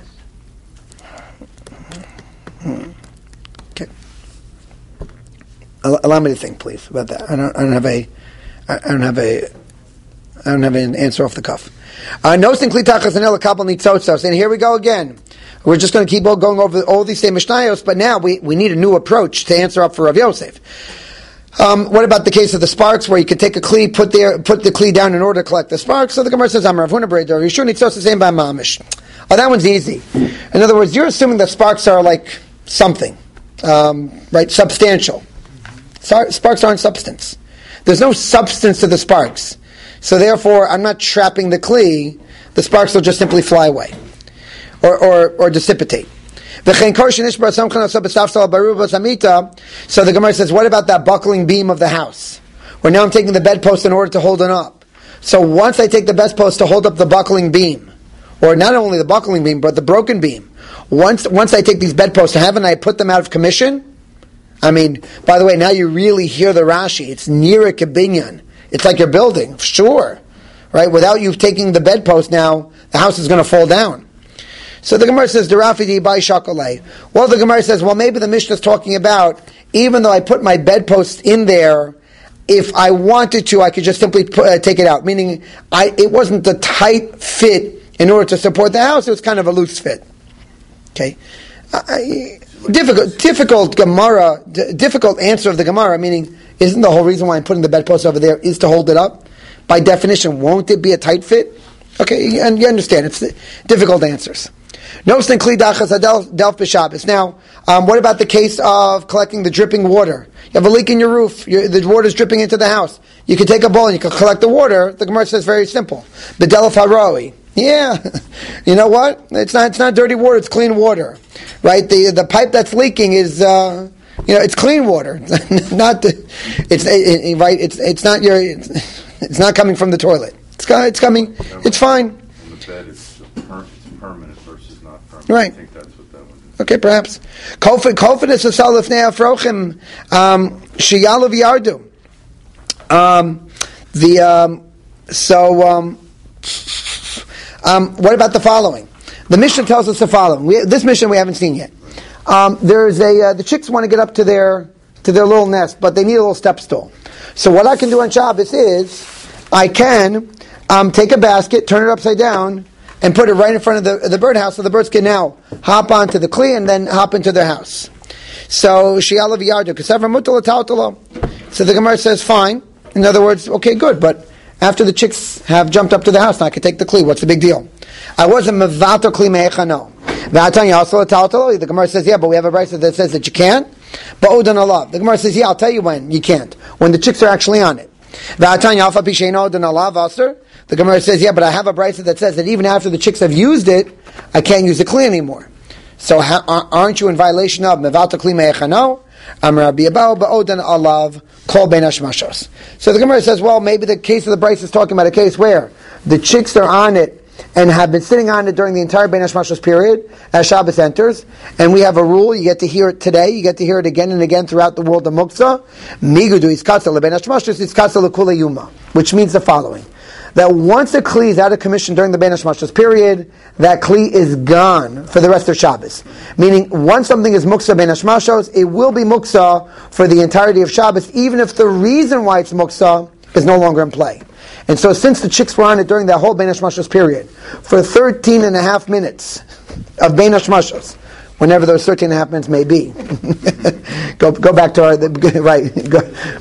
Hmm. Okay. Allow me to think, please, about that. I don't. I don't have a. I don't have a. I don't have an answer off the cuff. Uh, Nosin klitachas and elakabel nitzotzos. And here we go again. We're just going to keep going over all these same mishnayos, but now we, we need a new approach to answer up for Rav Yosef. Um, what about the case of the sparks, where you could take a kli, put there, put the kli down in order to collect the sparks? So the Gemara says, "I'm Rav Huna Breider. You sure nitzos the same by mamish?" Oh, that one's easy. In other words, you're assuming that sparks are like something, um, right? Substantial. Sparks aren't substance. There's no substance to the sparks, so therefore, I'm not trapping the kli. The sparks will just simply fly away, or or, or dissipate. So the Gemara says, what about that buckling beam of the house? Where now I'm taking the bedpost in order to hold it up. So once I take the bedpost to hold up the buckling beam, or not only the buckling beam, but the broken beam, once once I take these bedposts, haven't I put them out of commission? I mean, by the way, now you really hear the Rashi. It's near a kibinyan. It's like you're building, sure. Right? Without you taking the bedpost now, the house is going to fall down. So the Gemara says, "Derafidi by shakolei." Well, the Gemara says, well, maybe the Mishnah is talking about, even though I put my bedpost in there, if I wanted to, I could just simply put, uh, take it out. Meaning, I it wasn't the tight fit in order to support the house; it was kind of a loose fit. Okay, I, difficult, difficult Gemara, d- difficult answer of the Gemara. Meaning, isn't the whole reason why I'm putting the bedpost over there is to hold it up? By definition, won't it be a tight fit? Okay, and you understand, it's difficult answers. Now, um, what about the case of collecting the dripping water? You have a leak in your roof, you're, the water is dripping into the house. You can take a bowl and you can collect the water. The Gemara says very simple. B'delaf haroi. Yeah, you know what? It's not it's not dirty water, it's clean water. Right? The the pipe that's leaking is, uh, you know, it's clean water. not the, it's it, it, right. It's it's not your. It's, it's not coming from the toilet. It's it's coming. It's fine. On the bed, it's, per, it's permanent versus not permanent. Right. I think that's what that one is. Okay, perhaps. Kofid is a salif ne'afrochim shiyalu v'yardu. Um, the um, so um, um, what about the following? The Mishnah tells us the following. We, this Mishnah we haven't seen yet. Um, there's a uh, the chicks want to get up to their to their little nest, but they need a little step stool. So what I can do on Shabbos is, I can um, take a basket, turn it upside down, and put it right in front of the, the birdhouse, so the birds can now hop onto the kli and then hop into their house. So Shi'ala v'yardu kasever mutal ta'atalo. So the Gemara says, fine. In other words, okay, good, but after the chicks have jumped up to the house, now I can take the kli. What's the big deal? I wasn't mevato kli me'echano. The Gemara says, yeah, but we have a brayso that says that you can't. But Odan Allah. The Gemara says, yeah, I'll tell you when you can't. When the chicks are actually on it. The Gemara says, yeah, but I have a brayso that says that even after the chicks have used it, I can't use the kli anymore. So ha- aren't you in violation of mevato kli me'echano? Amar Rabbi Abau ba'odan alav kol bein hashmashos. So the Gemara says, well, maybe the case of the brayso is talking about a case where the chicks are on it and have been sitting on it during the entire Bein Hashmashos period as Shabbos enters, and we have a rule, you get to hear it today, you get to hear it again and again throughout the world of Muktzah, Migudu iskatza lebein Hashmashos iskatza lekula yuma, which means the following, that once a Kli is out of commission during the Bein Hashmashos period, that Kli is gone for the rest of Shabbos. Meaning, once something is Muktzah Bein Hashmashos, it will be Muktzah for the entirety of Shabbos, even if the reason why it's Muktzah is no longer in play. And so since the chicks were on it during that whole Bein Hashmashos period, for thirteen and a half minutes of Bein Hashmashos, whenever those thirteen and a half minutes may be, go go back to our, the, right, go,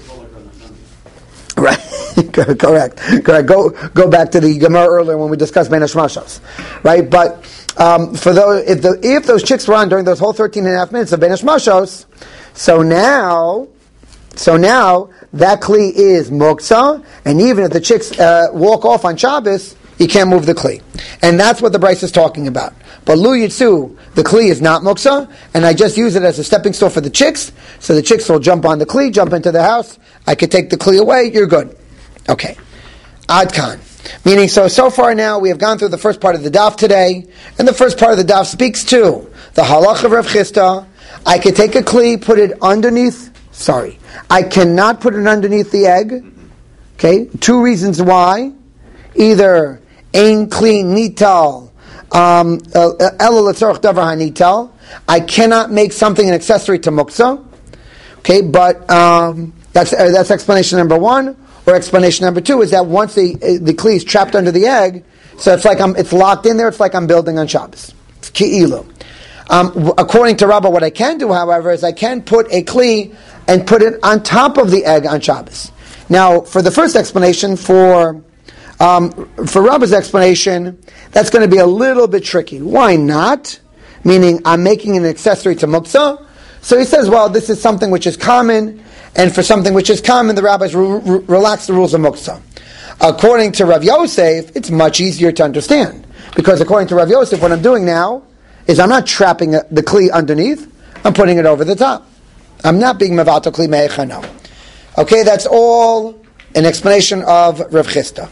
right, correct, correct, go go back to the Gemara earlier when we discussed Bein Hashmashos, right, but um, for those, if, the, if those chicks were on during those whole thirteen and a half minutes of Bein Hashmashos, so now, so now, that kli is muktzah, and even if the chicks uh, walk off on Shabbos, you can't move the kli. And that's what the brayso is talking about. But lu yitzu, the kli is not muktzah, and I just use it as a stepping stone for the chicks, so the chicks will jump on the kli, jump into the house, I could take the kli away, you're good. Okay. Ad kan. Meaning, so, so far now, we have gone through the first part of the daf today, and the first part of the daf speaks to the halach of Rav Chisda. I could take a kli, put it underneath, sorry, I cannot put it underneath the egg. Okay, two reasons why. Either ein kli nital, um, ela l'tzorach davar hanital. I cannot make something an accessory to muktzah. Okay, but um, that's uh, that's explanation number one. Or explanation number two is that once the the kli is trapped under the egg, so it's like I'm it's locked in there. It's like I'm building on Shabbos. It's ki'ilu. Um, according to Rabbah, what I can do, however, is I can put a kli and put it on top of the egg on Shabbos. Now, for the first explanation, for um, for Rabbah's explanation, that's going to be a little bit tricky. Why not? Meaning, I'm making an accessory to muktzah. So he says, well, this is something which is common, and for something which is common, the rabbis re- re- relax the rules of muktzah. According to Rav Yosef, it's much easier to understand. Because according to Rav Yosef, what I'm doing now is I'm not trapping the kli underneath, I'm putting it over the top. I'm not being mevato kli me'echano. Okay, that's all an explanation of Rav Chisda.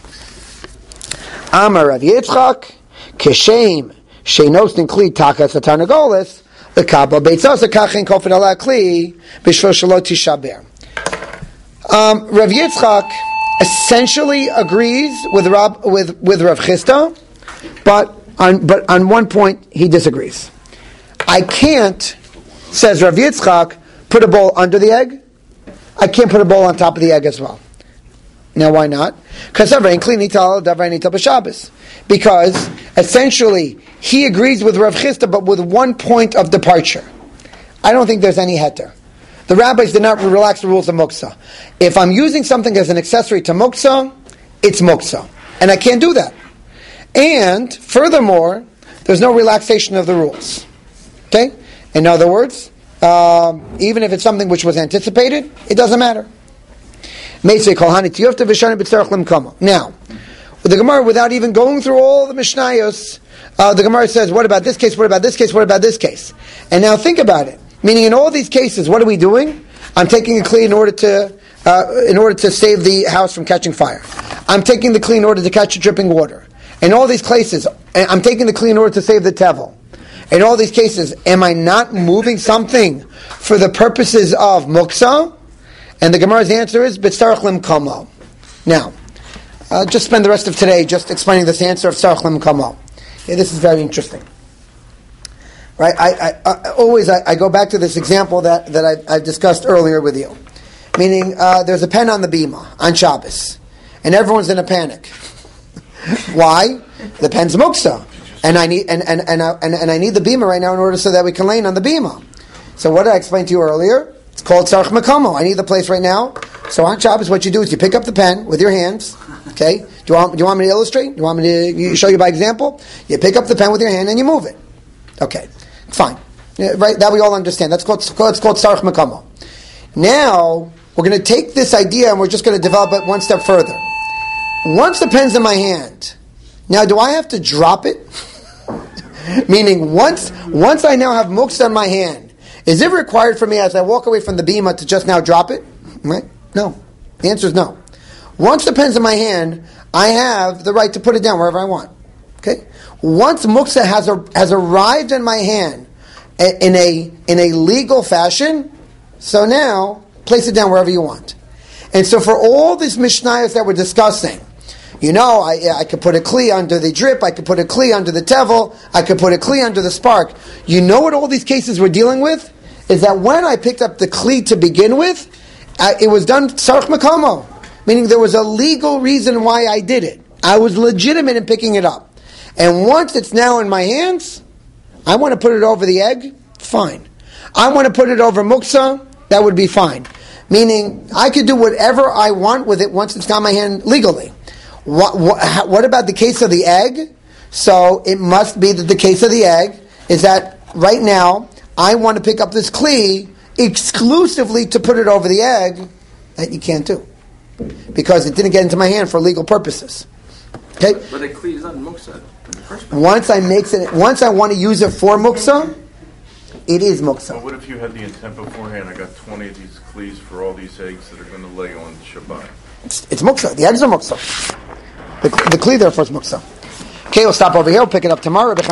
Amar Rav Yitzchak, Keshem, Sheinostin kli takas atarnagolis, lekabla beitzos akachin kofin ala kli, b'shvil shelo tishaber. Um, Rav Yitzchak essentially agrees with Rav, with, with Rav Chisda, but on, but on one point he disagrees. I can't, says Rav Yitzchak, put a bowl under the egg. I can't put a bowl on top of the egg as well. Now, why not? Because essentially he agrees with Rav Chisda, but with one point of departure. I don't think there's any heter. The rabbis did not relax the rules of muktzah. If I'm using something as an accessory to muktzah, it's muktzah, and I can't do that. And furthermore, there's no relaxation of the rules. Okay? In other words, Um, even if it's something which was anticipated, it doesn't matter. Now, the Gemara, without even going through all the Mishnayos, uh, the Gemara says, what about this case, what about this case, what about this case? And now think about it. Meaning in all these cases, what are we doing? I'm taking a kli in order to uh, in order to save the house from catching fire. I'm taking the kli in order to catch dripping water. In all these cases, I'm taking the kli in order to save the tevel. In all these cases, am I not moving something for the purposes of muktzah? And the Gemara's answer is b'tzarech limkamo. Now, I'll just spend the rest of today just explaining this answer of tzarech limkamo. Okay, this is very interesting. Right? I, I, I always I, I go back to this example that that I, I discussed earlier with you. Meaning, uh, there's a pen on the bima on Shabbos, and everyone's in a panic. Why? The pen's muksa, and I need and and and I, and, and I need the bima right now in order so that we can lay on the bima. So what did I explain to you earlier? It's called tzarich makomo. I need the place right now. So on Shabbos, what you do is you pick up the pen with your hands. Okay? Do you want do you want me to illustrate? Do you want me to show you by example? You pick up the pen with your hand and you move it. Okay, fine. Yeah, right? That we all understand. That's called it's called tzarich makomo. Now we're going to take this idea and we're just going to develop it one step further. Once the pen's in my hand, now do I have to drop it? Meaning, once once I now have muksa in my hand, is it required for me as I walk away from the bima to just now drop it? Right? No. The answer is no. Once the pen's in my hand, I have the right to put it down wherever I want. Okay? Once muksa has a, has arrived in my hand in a in a legal fashion, so now place it down wherever you want. And so for all these mishnayos that we're discussing, you know, I, I could put a kli under the drip, I could put a kli under the tevel, I could put a kli under the spark. You know what all these cases we're dealing with? Is that when I picked up the kli to begin with, I, it was done tzarich makomo, meaning there was a legal reason why I did it. I was legitimate in picking it up. And once it's now in my hands, I want to put it over the egg, fine. I want to put it over muksa, that would be fine. Meaning, I could do whatever I want with it once it's got my hand legally. What, what, what about the case of the egg? So it must be that the case of the egg is that right now I want to pick up this kli exclusively to put it over the egg. That you can't do because it didn't get into my hand for legal purposes. Okay. But, but the kli is not muksa in the first place. Once I makes it, once I want to use it for muksa, it is muksa. Well, what if you had the intent beforehand? I got twenty of these clees for all these eggs that are going to lay on Shabbat. It's, it's muksa. The eggs are muksa. The, the kli therefore is muksa. Okay, we'll stop over here. We'll pick it up tomorrow.